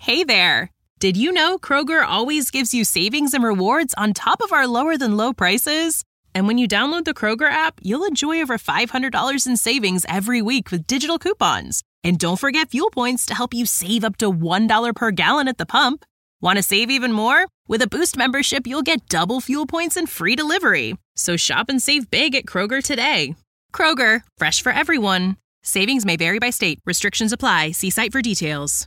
Hey there! Did you know Kroger always gives you savings and rewards on top of our lower-than-low prices? And when you download the Kroger app, you'll enjoy over $500 in savings every week with digital coupons. And don't forget fuel points to help you save up to $1 per gallon at the pump. Want to save even more? With a Boost membership, you'll get double fuel points and free delivery. So shop and save big at Kroger today. Kroger, fresh for everyone. Savings may vary by state. Restrictions apply. See site for details.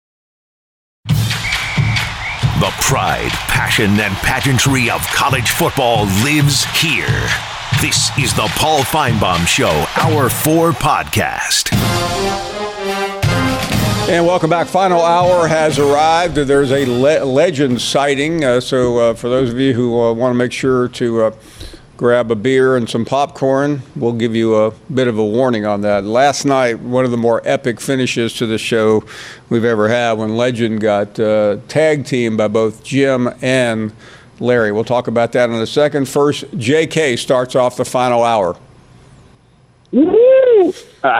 The pride, passion, and pageantry of college football lives here. This is the Paul Finebaum Show, Hour 4 podcast. And welcome back. Final hour has arrived. There's a legend sighting. So for those of you who want to make sure to grab a beer and some popcorn, we'll give you a bit of a warning on that. Last night, one of the more epic finishes to the show we've ever had when Legend got tag teamed by both Jim and Larry. We'll talk about that in a second. First, JK starts off the final hour. Woo!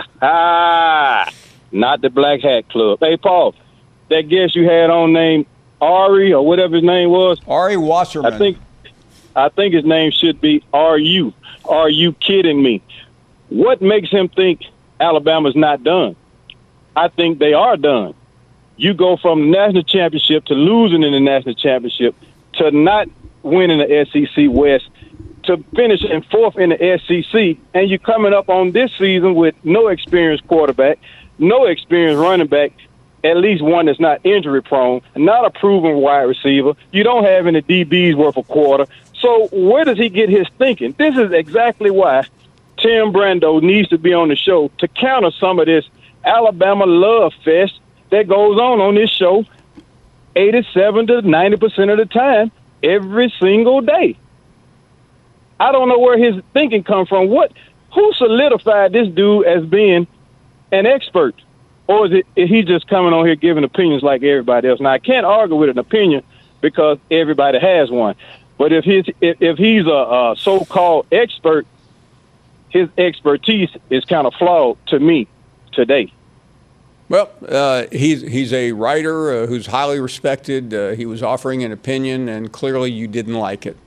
Not the Black Hat Club. Hey, Paul, that guest you had on named Ari or whatever his name was? Ari Wasserman. I think his name should be Are You kidding me? What makes him think Alabama's not done? I think they are done. You go from the national championship to losing in the national championship to not winning the SEC West to finishing fourth in the SEC, and you're coming up on this season with no experienced quarterback, no experienced running back, at least one that's not injury-prone, not a proven wide receiver. You don't have any DBs worth a quarter. So where does he get his thinking? This is exactly why Tim Brando needs to be on the show to counter some of this Alabama love fest that goes on this show 87 to 90% of the time, every single day. I don't know where his thinking comes from. Who solidified this dude as being an expert? Or is he just coming on here giving opinions like everybody else? Now, I can't argue with an opinion because everybody has one. But if he's a so-called expert, his expertise is kind of flawed to me today. Well, he's a writer who's highly respected. He was offering an opinion, and clearly you didn't like it.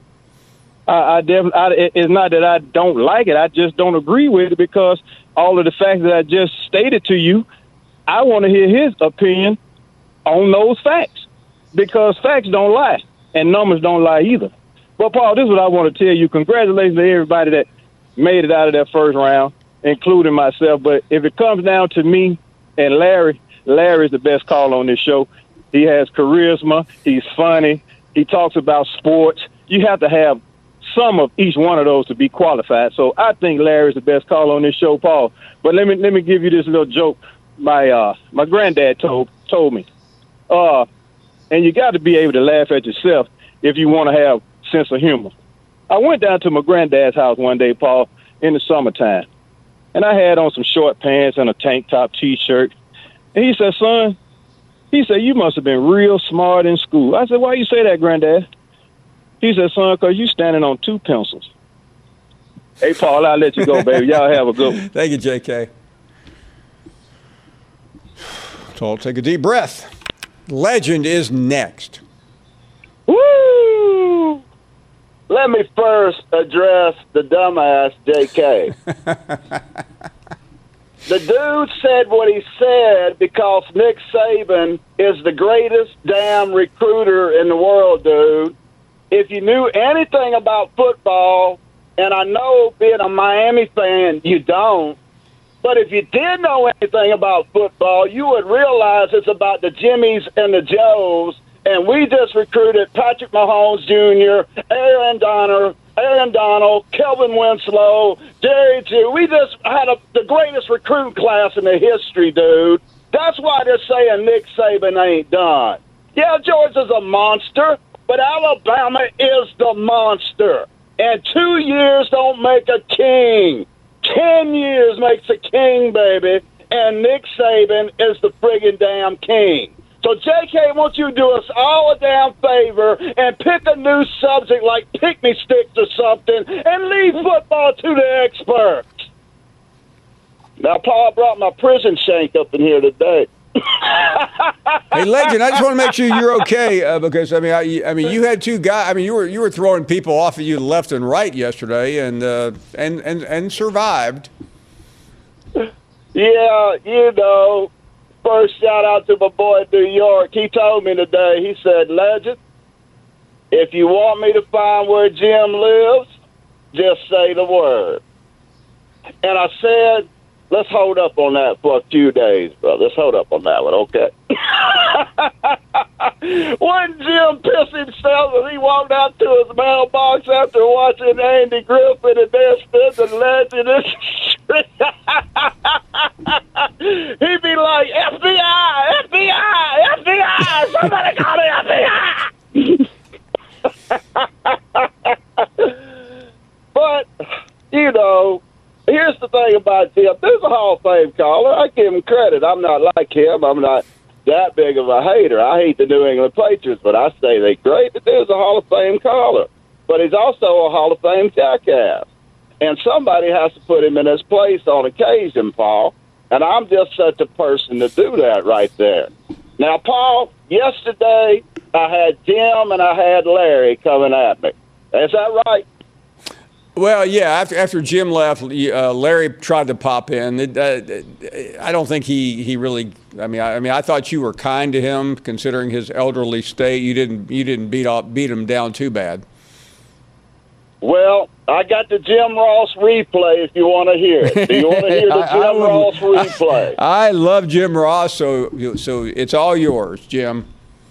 It's not that I don't like it. I just don't agree with it because all of the facts that I just stated to you, I want to hear his opinion on those facts because facts don't lie and numbers don't lie either. But, Paul, this is what I want to tell you. Congratulations to everybody that made it out of that first round, including myself. But if it comes down to me and Larry's the best call on this show. He has charisma. He's funny. He talks about sports. You have to have some of each one of those to be qualified. So I think Larry's the best call on this show, Paul. But let me give you this little joke my granddad told me. And you got to be able to laugh at yourself if you want to have sense of humor. I went down to my granddad's house one day, Paul, in the summertime, and I had on some short pants and a tank top T-shirt. And he said, son, you must have been real smart in school. I said, why you say that, Granddad? He said, son, because you standing on two pencils. Hey, Paul, I'll let you go, baby. Y'all have a good one. Thank you, JK. So I'll take a deep breath. Legend is next. Woo! Let me first address the dumbass JK. The dude said what he said because Nick Saban is the greatest damn recruiter in the world, dude. If you knew anything about football, and I know being a Miami fan, you don't, but if you did know anything about football, you would realize it's about the Jimmies and the Joes. And we just recruited Patrick Mahomes Jr., Aaron Donald, Kelvin Winslow, Jerry Jew. We just had the greatest recruiting class in the history, dude. That's why they're saying Nick Saban ain't done. Yeah, Georgia's a monster, but Alabama is the monster. And 2 years don't make a king. 10 years makes a king, baby. And Nick Saban is the friggin' damn king. So, JK, won't you do us all a damn favor and pick a new subject like picnic sticks or something and leave football to the experts? Now, Paul brought my prison shank up in here today. Hey, Legend, I just want to make sure you're okay because I mean, you had two guys. I mean, you were throwing people off of you left and right yesterday, and survived. Yeah, first shout out to my boy in New York. He told me today. He said, "Legend, if you want me to find where Jim lives, just say the word." And I said, let's hold up on that for a few days, brother. Let's hold up on that one, okay? When Jim pissed himself and he walked out to his mailbox after watching Andy Griffin and Dan Smith and Legend, he'd be like, FBI, FBI, FBI, somebody call the FBI. But, here's the thing about Jim. There's a Hall of Fame caller. I give him credit. I'm not like him. I'm not that big of a hater. I hate the New England Patriots, but I say they're great. But there's a Hall of Fame caller. But he's also a Hall of Fame jackass. And somebody has to put him in his place on occasion, Paul. And I'm just such a person to do that right there. Now, Paul, yesterday I had Jim and I had Larry coming at me. Is that right? Well, yeah. After Jim left, Larry tried to pop in. I don't think he really. I mean, I thought you were kind to him, considering his elderly state. You didn't beat him down too bad. Well, I got the Jim Ross replay. If you want to hear it, do you want to hear the Jim Ross replay? I love Jim Ross, so it's all yours, Jim.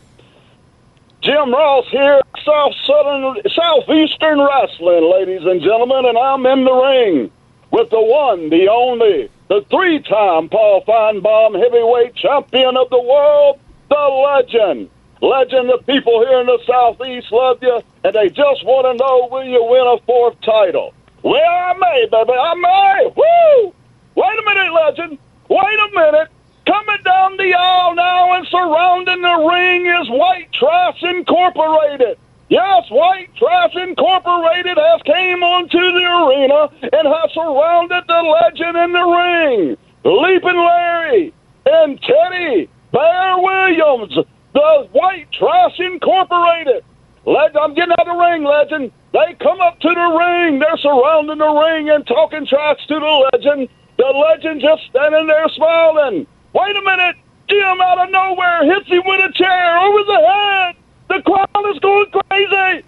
Jim Ross here, Southeastern Wrestling, ladies and gentlemen, and I'm in the ring with the one, the only, the three-time Paul Feinbaum heavyweight champion of the world, the Legend. Legend, the people here in the Southeast love you, and they just want to know, will you win a fourth title? Well, I may, baby, I may. Woo! Wait a minute, Legend. Wait a minute. Coming down the aisle now and surrounding the ring is White Trash Incorporated. Yes, White Trash Incorporated has came onto the arena and has surrounded the Legend in the ring. Leaping Larry and Teddy Bear Williams, the White Trash Incorporated. Legend, I'm getting out of the ring, Legend. They come up to the ring. They're surrounding the ring and talking trash to the Legend. The Legend just standing there smiling. Wait a minute. Jim out of nowhere hits him with a chair over the head. The crowd is going crazy.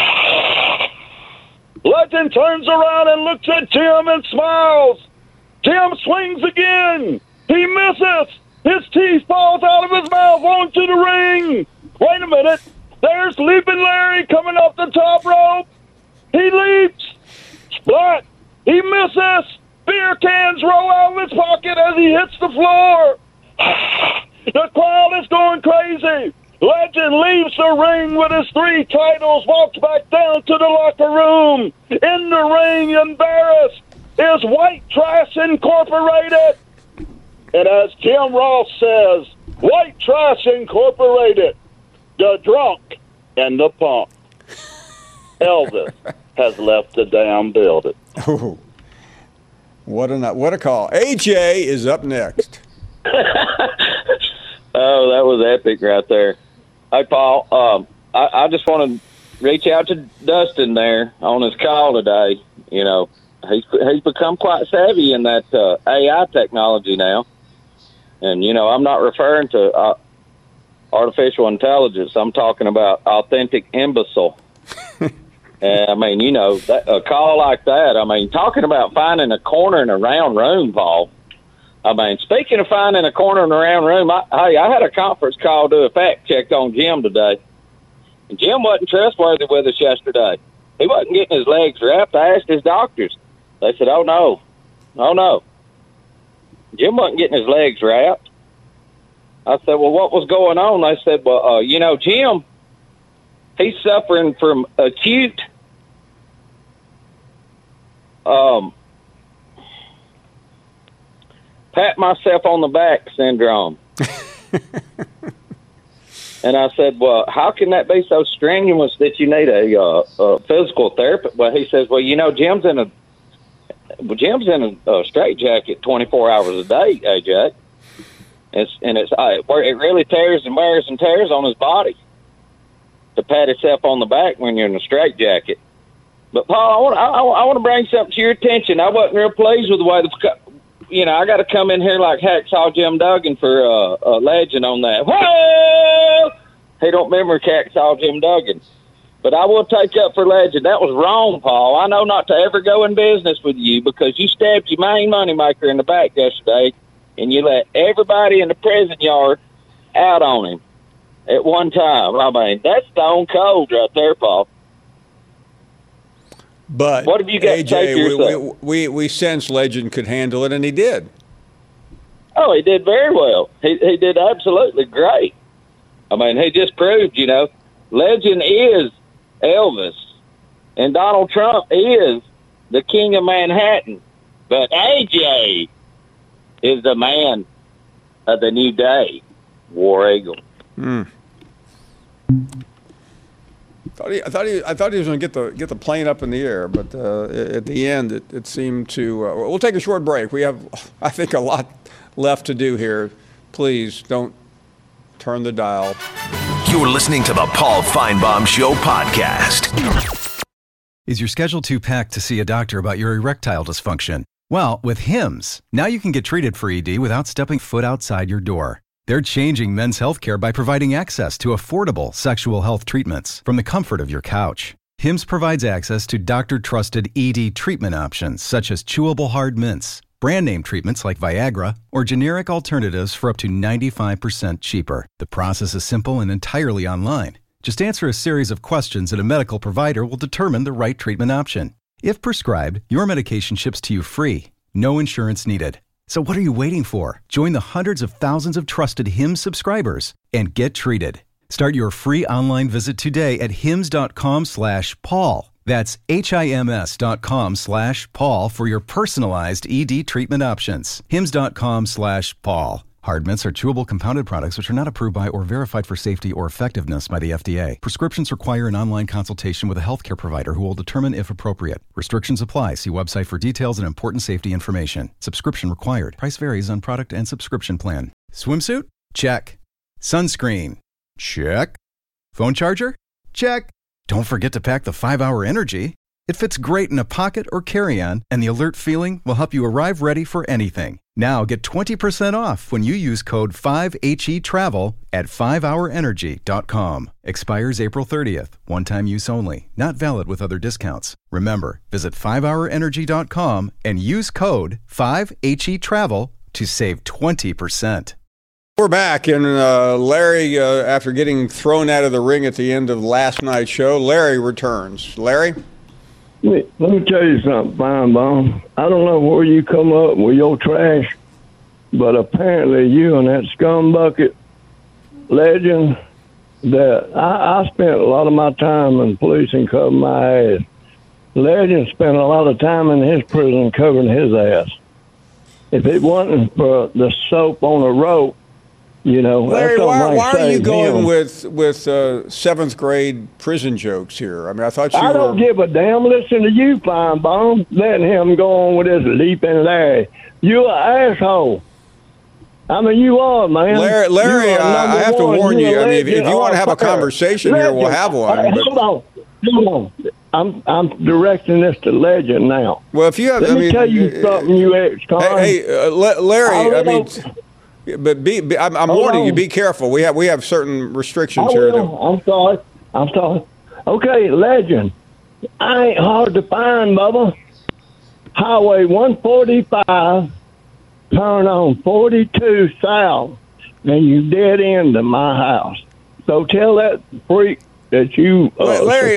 Legend turns around and looks at Jim and smiles. Jim swings again. He misses. His teeth falls out of his mouth onto the ring. Wait a minute. There's Leaping Larry coming off the top rope. He leaps. Splat. He misses. Beer cans roll out of his pocket as he hits the floor. The crowd is going crazy. Legend leaves the ring with his 3 titles, walks back down to the locker room. In the ring, embarrassed, is White Trash Incorporated. And as Jim Ross says, White Trash Incorporated, the drunk and the punk. Elvis has left the damn building. Oh. What a call. AJ is up next. Oh, that was epic right there. Hey, Paul, I just want to reach out to Dustin there on his call today. You know, he's become quite savvy in that AI technology now. And, you know, I'm not referring to artificial intelligence. I'm talking about authentic imbecile. I mean, you know, a call like that, I mean, talking about finding a corner in a round room, Paul. I mean, speaking of finding a corner in a round room, I had a conference call to a fact check on Jim today. And Jim wasn't trustworthy with us yesterday. He wasn't getting his legs wrapped. I asked his doctors. They said, oh, no. Jim wasn't getting his legs wrapped. I said, well, what was going on? They said, well, you know, Jim, he's suffering from acute pat myself on the back syndrome. And I said, well, how can that be so strenuous that you need a physical therapist? Well, he says, well, you know, Jim's in a straitjacket 24 hours a day, AJ. It really tears and wears and tears on his body to pat himself on the back when you're in a straitjacket. But Paul, I want to bring something to your attention. I wasn't real pleased with the way I got to come in here like Hacksaw Jim Duggan for a legend on that. Whoa! He don't remember Hacksaw Jim Duggan. But I will take up for legend. That was wrong, Paul. I know not to ever go in business with you because you stabbed your main moneymaker in the back yesterday, and you let everybody in the prison yard out on him at one time. I mean, that's stone cold right there, Paul. But what have you got to say for yourself? We sensed Legend could handle it, and he did. Oh, he did very well. He did absolutely great. I mean, he just proved, Legend is Elvis, and Donald Trump is the king of Manhattan. But AJ is the man of the new day, War Eagle. I thought he was going to get the plane up in the air, but at the end it seemed to. We'll take a short break. We have, I think, a lot left to do here. Please don't turn the dial. You're listening to the Paul Feinbaum Show podcast. Is your schedule too packed to see a doctor about your erectile dysfunction? Well, with Hims, now you can get treated for ED without stepping foot outside your door. They're changing men's healthcare by providing access to affordable sexual health treatments from the comfort of your couch. Hims provides access to doctor-trusted ED treatment options such as chewable hard mints, brand name treatments like Viagra, or generic alternatives for up to 95% cheaper. The process is simple and entirely online. Just answer a series of questions and a medical provider will determine the right treatment option. If prescribed, your medication ships to you free. No insurance needed. So what are you waiting for? Join the hundreds of thousands of trusted Hims subscribers and get treated. Start your free online visit today at hims.com/Paul. That's HIMS.com/Paul for your personalized ED treatment options. HIMS.com/Paul. Hard mints are chewable compounded products which are not approved by or verified for safety or effectiveness by the FDA. Prescriptions require an online consultation with a healthcare provider who will determine if appropriate. Restrictions apply. See website for details and important safety information. Subscription required. Price varies on product and subscription plan. Swimsuit? Check. Sunscreen? Check. Phone charger? Check. Don't forget to pack the 5-Hour Energy. It fits great in a pocket or carry-on, and the alert feeling will help you arrive ready for anything. Now get 20% off when you use code 5HETRAVEL at 5hourenergy.com. Expires April 30th. One-time use only. Not valid with other discounts. Remember, visit 5hourenergy.com and use code 5HETRAVEL to save 20%. We're back, and Larry, after getting thrown out of the ring at the end of last night's show, Larry returns. Larry? Let me tell you something, Feinbaum. I don't know where you come up with your trash, but apparently you and that scumbucket Legend, that I spent a lot of my time in policing covering my ass. Legend spent a lot of time in his prison covering his ass. If it wasn't for the soap on a rope, Larry, why are you going with seventh grade prison jokes here? I mean, I thought you I don't give a damn. Listen to you, Feinbaum, letting him go on with his leaping Larry. You're an asshole. I mean, you are, man. Larry, I have to warn you. I mean, if you want to have a conversation here, we'll have one. Hold on. I'm directing this to Legend now. Well, if you have, Let me tell you something, you ex-con. Hey, Larry, I mean. But I'm warning you. Be careful. We have certain restrictions here. I'm sorry. Okay, Legend. I ain't hard to find, Bubba. Highway 145, turn on 42 south, and you dead end to my house. So tell that freak that you. Larry,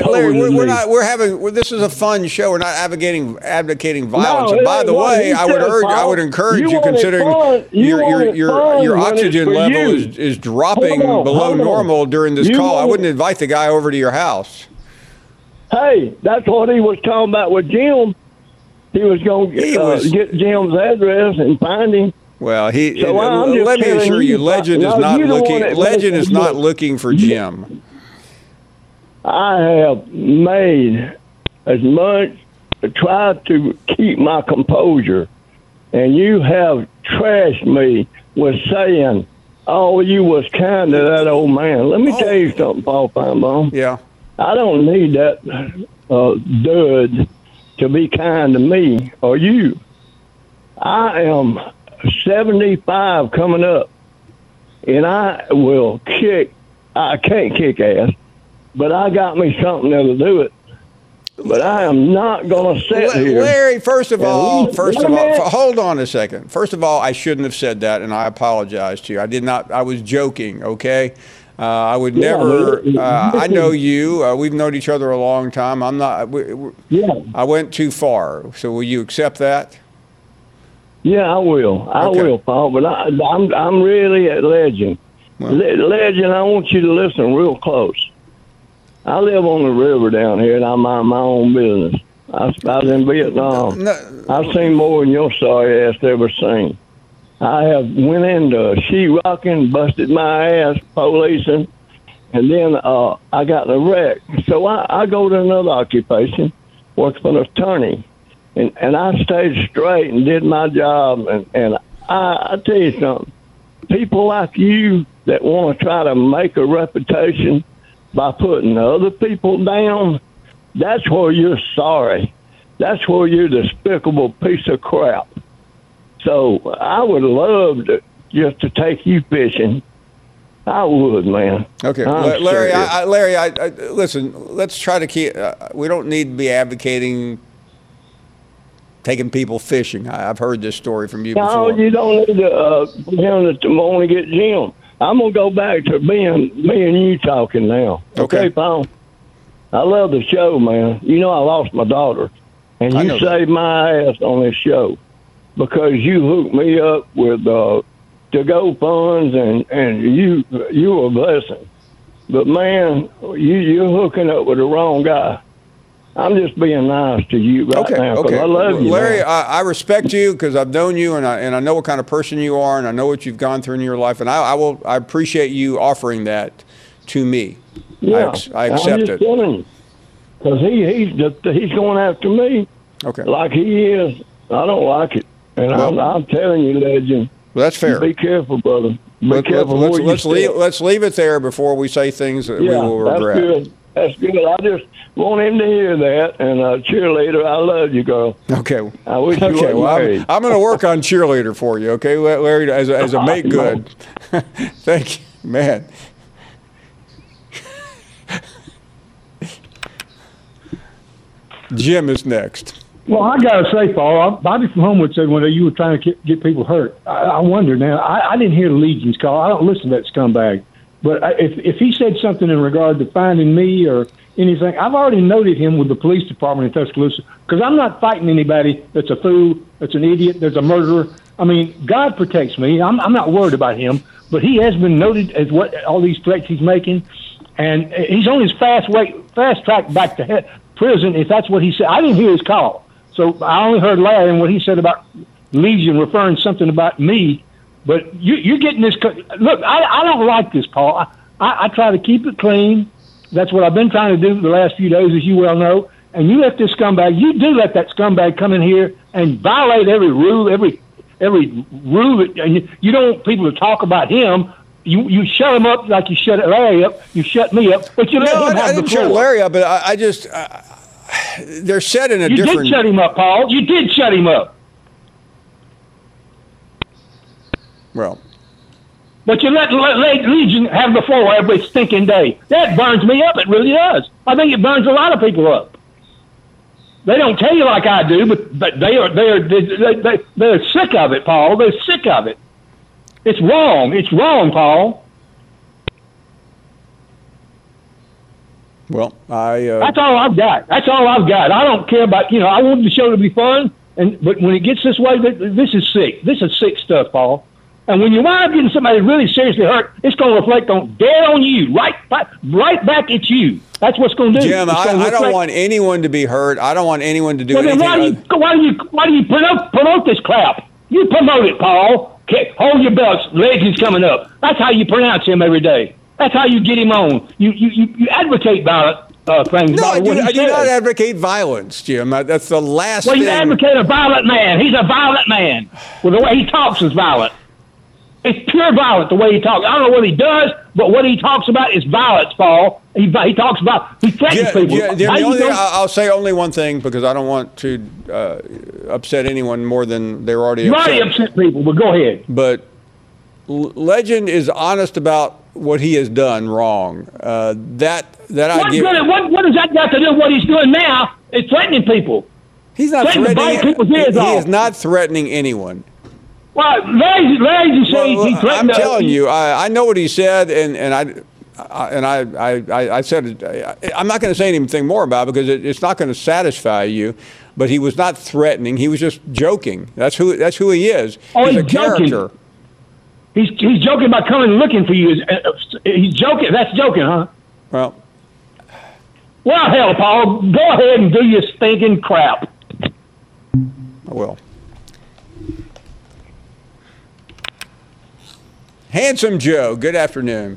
this is a fun show. We're not advocating violence. No, and by the way, I would encourage you, considering your oxygen level is dropping below normal during this call. I wouldn't invite the guy over to your house. Hey, that's what he was talking about with Jim. He was going to get Jim's address and find him. Well, let me assure you, Legend is not looking. Legend is not looking for Jim. I have made as much to try to keep my composure, and you have trashed me with saying all you was kind to that old man. Let me tell you something, Paul Feinbaum. Yeah. I don't need that dud to be kind to me or you. I am 75 coming up, and I will kick. I can't kick ass, but I got me something that'll do it. But I am not going to sit here. Larry, first of all, hold on a second. First of all, I shouldn't have said that, and I apologize to you. I did not. I was joking, okay? I would never. I know you. We've known each other a long time. I'm not. I went too far. So will you accept that? Yeah, I will. I will, Paul. But I'm really a legend. Well, legend, I want you to listen real close. I live on the river down here, and I mind my own business. I was in Vietnam. I've seen more than your sorry ass ever seen. I have went into sheetrocking, busted my ass, policing, and then I got in a wreck. So I go to another occupation, work for an attorney, and I stayed straight and did my job. And I tell you something, people like you that want to try to make a reputation by putting other people down, that's where you're sorry. That's where you're a despicable piece of crap. So I would love just to take you fishing. I would, man. Okay, Larry. Larry, listen. Let's try to keep. We don't need to be advocating taking people fishing. I've heard this story from you before. No, you don't need to only get Jim. I'm going to go back to me and you talking now. Okay, Paul? I love the show, man. You know I lost my daughter, and you saved my ass on this show because you hooked me up with to-go funds, and you were a blessing. But, man, you're hooking up with the wrong guy. I'm just being nice to you now because I love you, Larry. Man. I respect you because I've known you and I know what kind of person you are, and I know what you've gone through in your life, and I appreciate you offering that to me. Yeah, I accept it. Because he's going after me. Okay. Like he is. I don't like it, and I'm telling you, legend. Well, that's fair. Be careful, brother. Be careful. Let's leave it there before we say things that we will regret. That's good. I just want him to hear that. And cheerleader, I love you, girl. Okay. I wish you were married. I'm going to work on cheerleader for you, okay, Larry, as a make good. Thank you, man. Jim is next. Well, I got to say, Paul, Bobby from Homewood said when you were trying to get people hurt. I wonder now. I didn't hear the Legion's call. I don't listen to that scumbag. But if he said something in regard to finding me or anything, I've already noted him with the police department in Tuscaloosa because I'm not fighting anybody that's a fool, that's an idiot, that's a murderer. I mean, God protects me. I'm not worried about him. But he has been noted as what all these threats he's making, and he's on his fast track back to prison if that's what he said. I didn't hear his call, so I only heard Larry and what he said about Legion referring something about me. But you're getting this. Look, I don't like this, Paul. I try to keep it clean. That's what I've been trying to do the last few days, as you well know. And you let this scumbag. You do let that scumbag come in here and violate every rule, every rule. And you don't want people to talk about him. You shut him up like you shut Larry up. You shut me up, but you let him have the floor. I didn't shut Larry up, but I just they're set in a different. You did shut him up, Paul. You did shut him up. Well, but you let Legion have the floor every stinking day. That burns me up. It really does. I think it burns a lot of people up. They don't tell you like I do, but they're sick of it, Paul. They're sick of it. It's wrong. It's wrong, Paul. Well, that's all I've got. That's all I've got. I don't care about, I want the show to be fun, but when it gets this way, this is sick. This is sick stuff, Paul. And when you wind up getting somebody really seriously hurt, it's going to reflect dead on you, right back at you. That's what's going to do. Jim, I don't want anyone to be hurt. I don't want anyone to do anything. Why do you promote this crap? You promote it, Paul. Okay, hold your belts. Legion's coming up. That's how you pronounce him every day. That's how you get him on. You advocate violent things. No, I do not advocate violence, Jim. That's the last thing. Well, you advocate a violent man. He's a violent man. Well, the way he talks is violent. It's pure violence the way he talks. I don't know what he does, but what he talks about is violence, Paul. He talks about he threatens people. I'll say only one thing because I don't want to upset anyone more than they're already upset. You already upset people, but go ahead. But Legend is honest about what he has done wrong. I get. What does that got to do with what he's doing now? It's threatening people. He's not threatening. He is not threatening anyone. Well, Larry says he threatened. I'm telling you, I know what he said, and I said I'm not going to say anything more about it because it's not going to satisfy you. But he was not threatening. He was just joking. That's who he is. He's a character. He's joking about coming looking for you. He's joking. That's joking, huh? Well, hell, Paul, go ahead and do your stinking crap. I will. Handsome Joe, good afternoon.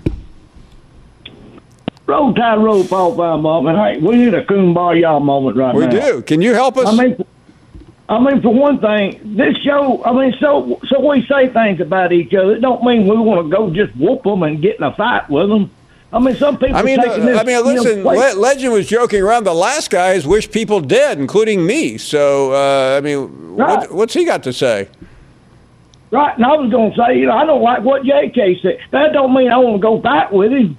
Roll Tide, roll Paul Feinbaum, and hey, we need a kumbaya moment right now. We do. Can you help us? I mean, for one thing, this show. I mean, so we say things about each other. It don't mean we want to go just whoop them and get in a fight with them. I mean, some people. Listen. Legend was joking around. The last guy has wished people dead, including me. So, right. What's he got to say? Right, and I was going to say, I don't like what J.K. said. That don't mean I want to go back with him.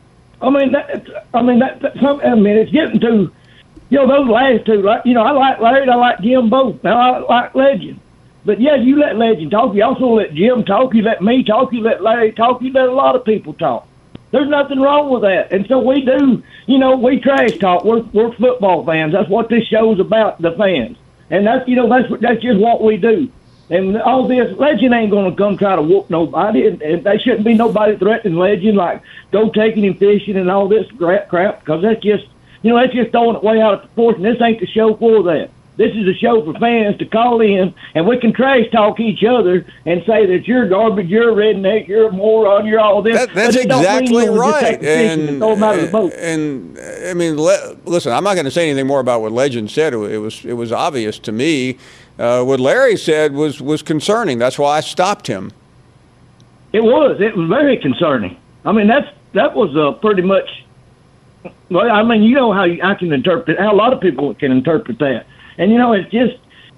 It's getting to, those last two. I like Larry. I like Jim both. Now I like Legend, but yeah, you let Legend talk. You also let Jim talk. You let me talk. You let Larry talk. You let a lot of people talk. There's nothing wrong with that. And so we do. We trash talk. We're football fans. That's what this show's about. The fans, and that's just what we do. And all this, Legend ain't going to come try to whoop nobody, and there shouldn't be nobody threatening Legend, like go taking him fishing and all this crap, because that's just throwing it way out of proportion. This ain't the show for that. This is a show for fans to call in, and we can trash talk each other and say that you're garbage, you're a redneck, you're a moron, you're all this. That's exactly right. And throw them out of the boat. And I mean, listen, I'm not going to say anything more about what Legend said. It was obvious to me. What Larry said was concerning. That's why I stopped him. It was very concerning. I mean, that was pretty much. Well, I mean, how I can interpret how a lot of people can interpret that, and it's just,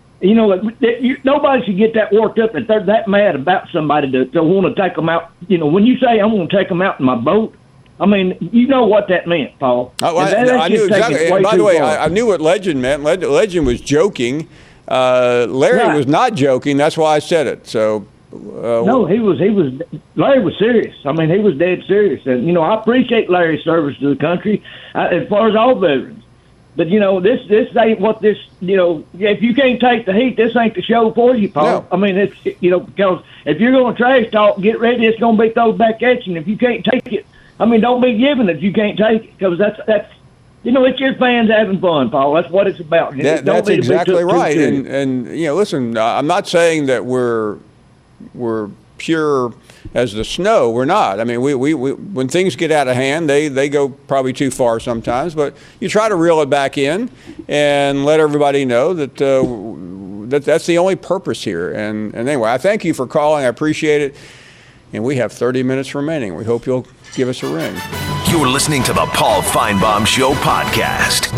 nobody should get that worked up that they're that mad about somebody to want to take them out. When you say I'm going to take them out in my boat, I mean, you know what that meant, Paul. I knew exactly. And by the way, I knew what Legend meant. Legend was joking. Larry was not joking. That's why I said it. So no, he was. Larry was serious. I mean, he was dead serious. And I appreciate Larry's service to the country, as far as all veterans. But this ain't what this. If you can't take the heat, this ain't the show for you, Paul. No. I mean, it's because if you're going to trash talk, get ready. It's going to be thrown back at you. And if you can't take it, I mean, don't be giving it if you can't take it, because that's. It's your fans having fun, Paul. That's what it's about. That's exactly right. And listen, I'm not saying that we're pure as the snow. We're not. I mean, we when things get out of hand, they go probably too far sometimes. But you try to reel it back in and let everybody know that that's the only purpose here. And anyway, I thank you for calling. I appreciate it. And we have 30 minutes remaining. We hope you'll give us a ring. You're listening to the Paul Feinbaum Show podcast.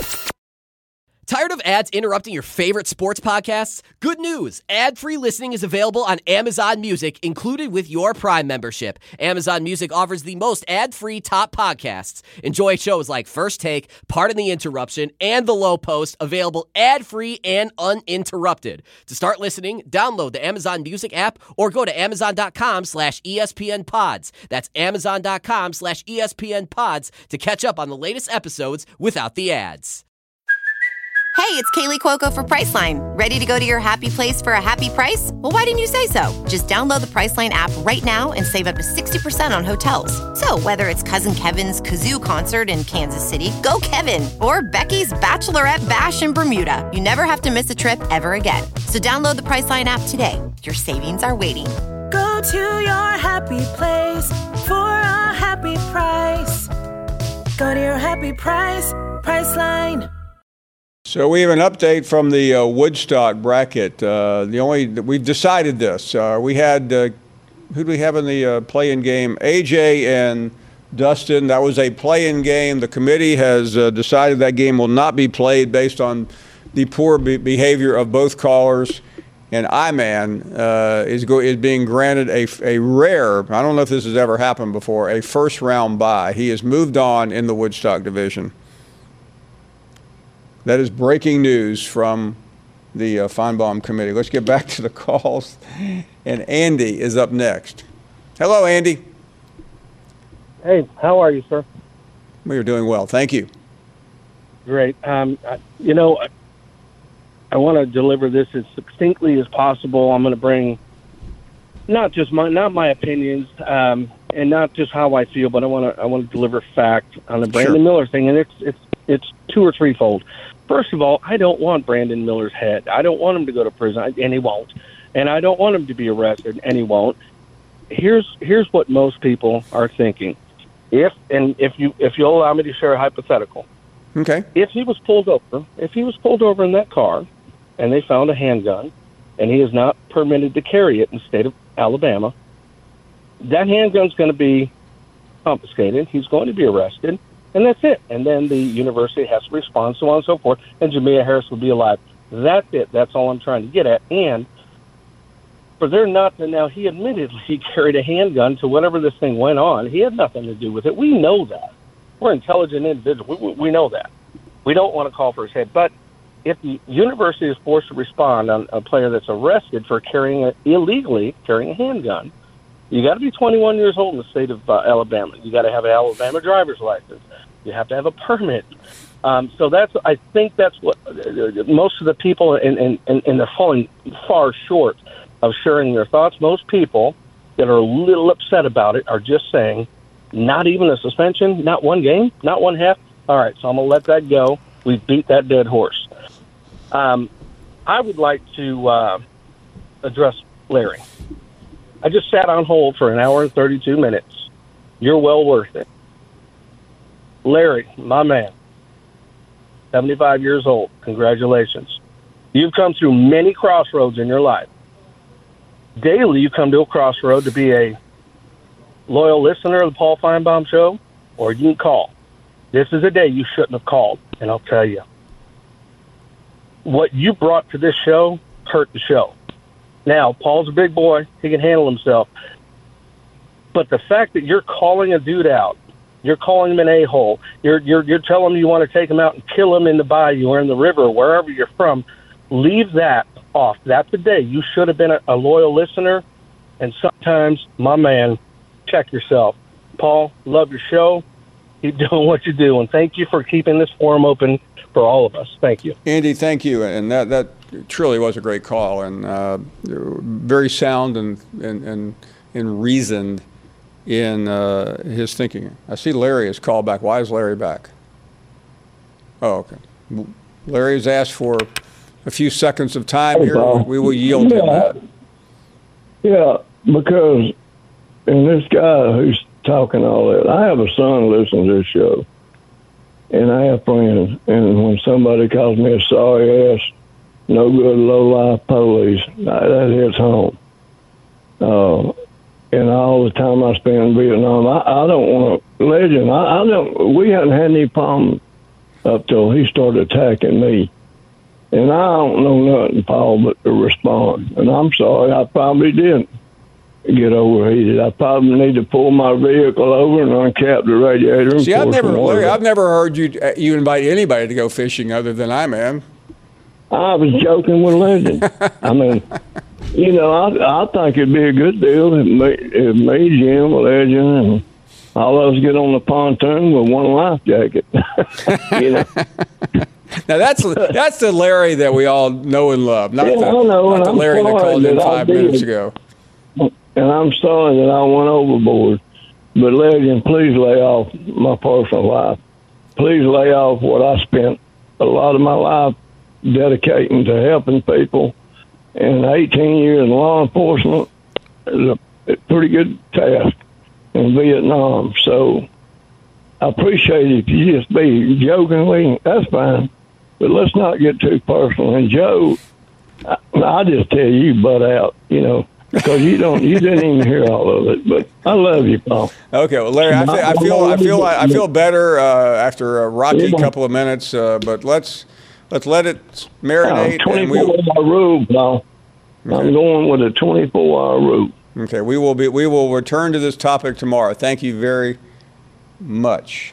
Tired of ads interrupting your favorite sports podcasts? Good news! Ad-free listening is available on Amazon Music, included with your Prime membership. Amazon Music offers the most ad-free top podcasts. Enjoy shows like First Take, Pardon the Interruption, and The Low Post, available ad-free and uninterrupted. To start listening, download the Amazon Music app or go to amazon.com/ESPN Pods. That's amazon.com/ESPN Pods to catch up on the latest episodes without the ads. Hey, it's Kaylee Cuoco for Priceline. Ready to go to your happy place for a happy price? Well, why didn't you say so? Just download the Priceline app right now and save up to 60% on hotels. So whether it's Cousin Kevin's Kazoo Concert in Kansas City, go Kevin, or Becky's Bachelorette Bash in Bermuda, you never have to miss a trip ever again. So download the Priceline app today. Your savings are waiting. Go to your happy place for a happy price. Go to your happy price, Priceline. So we have an update from the Woodstock bracket. We've decided this. We had do we have in the play-in game? AJ and Dustin. That was a play-in game. The committee has decided that game will not be played based on the poor behavior of both callers. And I-Man is being granted a rare, I don't know if this has ever happened before, a first-round bye. He has moved on in the Woodstock division. That is breaking news from the Feinbaum committee. Let's get back to the calls. And Andy is up next. Hello, Andy. Hey, how are you, sir? We are doing well. Thank you. Great. I want to deliver this as succinctly as possible. I'm going to bring not my opinions, and not just how I feel, but I want to deliver fact on the Brandon Miller thing, and it's two or threefold. First of all, I don't want Brandon Miller's head. I don't want him to go to prison, and he won't. And I don't want him to be arrested, and he won't. Here's what most people are thinking. If you'll allow me to share a hypothetical. Okay. If he was pulled over in that car, and they found a handgun, and he is not permitted to carry it in the state of Alabama, that handgun's going to be confiscated. He's going to be arrested, and that's it. And then the university has to respond, so on and so forth, and Jamea Harris will be alive. That's it. That's all I'm trying to get at. And for there not to now, he admittedly he carried a handgun to whatever this thing went on. He had nothing to do with it. We know that. We're intelligent individuals. We know that. We don't want to call for his head. But if the university is forced to respond on a player that's arrested for illegally carrying a handgun, you got to be 21 years old in the state of Alabama. You got to have an Alabama driver's license. You have to have a permit. So I think that's what most of the people, and they're falling far short of sharing their thoughts. Most people that are a little upset about it are just saying, not even a suspension, not one game, not one half. All right, so I'm going to let that go. We beat that dead horse. I would like to address Larry. I just sat on hold for an hour and 32 minutes. You're well worth it. Larry, my man, 75 years old. Congratulations. You've come through many crossroads in your life. Daily, you come to a crossroad to be a loyal listener of the Paul Feinbaum Show, or you can call. This is a day you shouldn't have called, and I'll tell you. What you brought to this show hurt the show. Now, Paul's a big boy. He can handle himself. But the fact that you're calling a dude out, you're calling him an a-hole, you're telling him you want to take him out and kill him in the bayou or in the river or wherever you're from, leave that off. That's the day. You should have been a loyal listener, and sometimes, my man, check yourself. Paul, love your show. Keep doing what you do, and thank you for keeping this forum open for all of us. Thank you. Andy, thank you. And that truly was a great call, and very sound and reasoned in his thinking. I see Larry has called back. Why is Larry back? Oh, okay. Larry has asked for a few seconds of time here. We will yield to that. Yeah, because, and this guy who's talking all that, I have a son listening to this show, and I have friends, and when somebody calls me a sorry ass, no good, low-life police, that hits home. And all the time I spent in Vietnam, I don't want to, Legend, we hadn't had any problem up till he started attacking me. And I don't know nothing, Paul, but to respond. And I'm sorry, I probably didn't get overheated. I probably need to pull my vehicle over and uncap the radiator. See, I've never heard you invite anybody to go fishing other than I-Man. I was joking with Legend. I mean, you know, I think it'd be a good deal if me, Jim, Legend, and all of us get on the pontoon with one life jacket. You know. Now that's the Larry that we all know and love, not the Larry that called in 5 minutes ago. And I'm sorry that I went overboard. But Legend, please lay off my personal life. Please lay off what I spent a lot of my life dedicating to helping people. And 18 years in law enforcement is a pretty good task in Vietnam. So I appreciate it if you just be joking. That's fine. But let's not get too personal. And Joe, I just tell you, butt out. You know, because you didn't even hear all of it. But I love you, Paul. Okay, well, Larry, I feel better after a rocky couple of minutes, but let's let it marinate. 24-hour rule, Paul. Okay. I'm going with a 24-hour rule. Okay, we will return to this topic tomorrow. Thank you very much.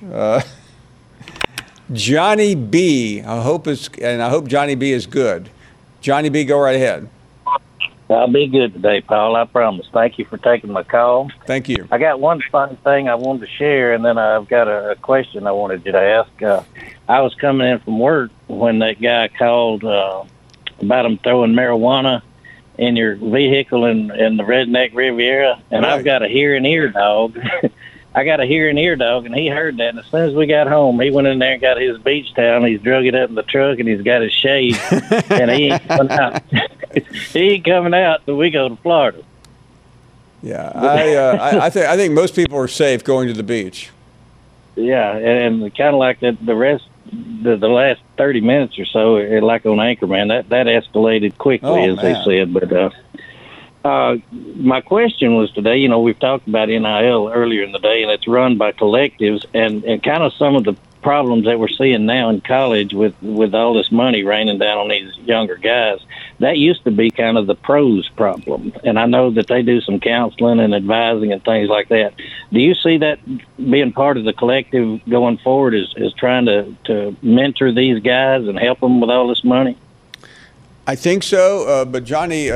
Johnny B. I hope Johnny B is good. Johnny B, go right ahead. I'll be good today, Paul. I promise. Thank you for taking my call. Thank you. I got one fun thing I wanted to share, and then I've got a question I wanted you to ask. I was coming in from work when that guy called about him throwing marijuana in your vehicle in the Redneck Riviera, and right. I've got a hearing ear dog. I got a hearing ear dog, and he heard that. And as soon as we got home, he went in there and got his beach towel, and he's drug it up in the truck, and he's got his shade, and he ain't coming out. He ain't coming out till we go to Florida. Yeah, I think most people are safe going to the beach. Yeah, and kind of like the last 30 minutes or so, like on Anchorman, that escalated quickly, as they said. But my question was today, you know, we've talked about NIL earlier in the day, and it's run by collectives, and kind of some of the problems that we're seeing now in college with all this money raining down on these younger guys. That used to be kind of the pros' problem, and I know that they do some counseling and advising and things like that. Do you see that being part of the collective going forward, is trying to mentor these guys and help them with all this money? I think so, but Johnny,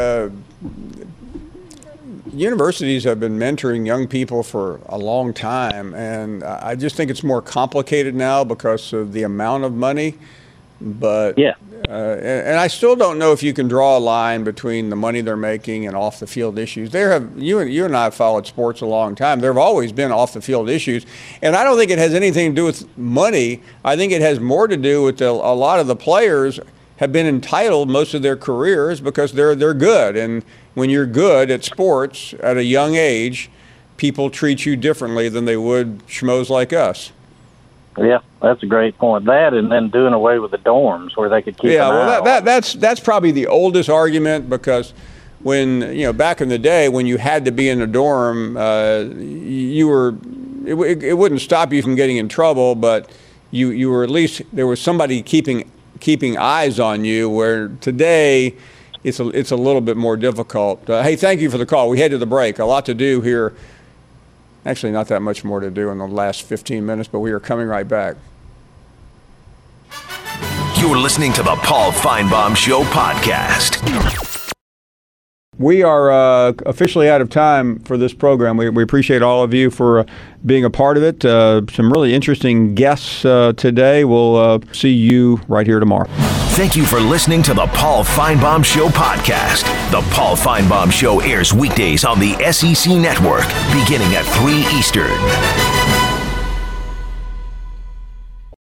universities have been mentoring young people for a long time, and I just think it's more complicated now because of the amount of money. But yeah, and I still don't know if you can draw a line between the money they're making and off the field issues. You and I have followed sports a long time. There have always been off the field issues, and I don't think it has anything to do with money. I think it has more to do with a lot of the players have been entitled most of their careers because they're good. And when you're good at sports at a young age, people treat you differently than they would schmoes like us. Yeah, that's a great point. That, and then doing away with the dorms where they could keep. Yeah, well, that's probably the oldest argument, because when back in the day when you had to be in a dorm, it wouldn't stop you from getting in trouble, but you were, at least there was somebody keeping eyes on you, where today it's a little bit more difficult. Hey, thank you for the call. We head to the break. A lot to do here. Actually, not that much more to do in the last 15 minutes, but we are coming right back. You're listening to the Paul Feinbaum Show podcast. We are officially out of time for this program. We appreciate all of you for being a part of it. Some really interesting guests today. We'll see you right here tomorrow. Thank you for listening to the Paul Feinbaum Show podcast. The Paul Feinbaum Show airs weekdays on the SEC Network, beginning at 3 Eastern.